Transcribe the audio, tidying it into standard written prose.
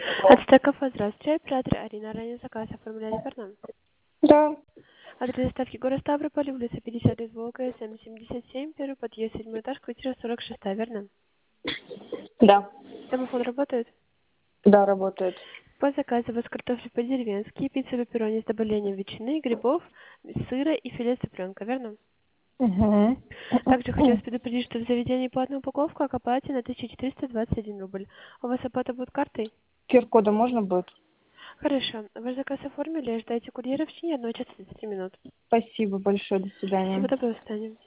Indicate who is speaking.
Speaker 1: Отстакова, здравствуйте. Оператор Арина. Ранее заказ оформляли, верно?
Speaker 2: Да,
Speaker 1: Адрес доставки город Ставрополь, улица 50 из Волга, СМ-77, первый подъезд, 7 этаж, квартира 46, верно?
Speaker 2: да,
Speaker 1: Домофон работает?
Speaker 2: да, работает.
Speaker 1: По заказу у вас картофель по-деревенски, пицца пепперони с добавлением ветчины, грибов, сыра и филе цыпленка, верно?
Speaker 2: Угу.
Speaker 1: Также хотелось предупредить, что в заведении платная упаковка, а к оплате на 1421 рубль. У вас оплата будет картой?
Speaker 2: QR-кода можно будет?
Speaker 1: Хорошо. Ваш заказ оформили, ждайте курьера в течение 1 часа 30 минут.
Speaker 2: Спасибо большое, до
Speaker 1: Всего
Speaker 2: свидания.
Speaker 1: доброго, до свидания.